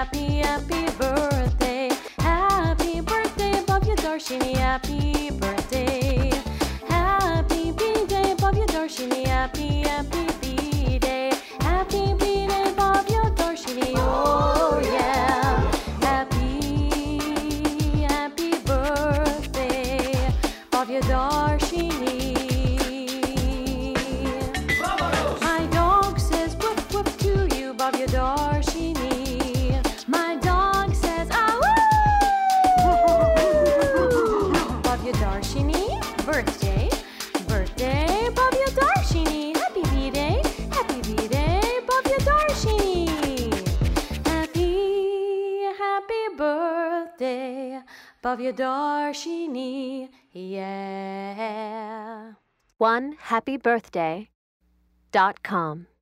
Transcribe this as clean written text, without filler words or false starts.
happy, happy birthday. Happy birthday, Bhavya Darshini, happy birthday. Happy B-Day, Bhavya Darshini, happy, happy B-Day. Happy B-Day, Bhavya Darshini, oh yeah. Happy, happy birthday, Bhavya Darshini. My dog says woof woof to you, Bhavya Darshini. My dog says ah woo. Bhavya Darshini, birthday, birthday, Bhavya Darshini. Happy B-Day, Bhavya Darshini. Happy, happy birthday, Bhavya Darshini, yeah. OneHappyBirthday.com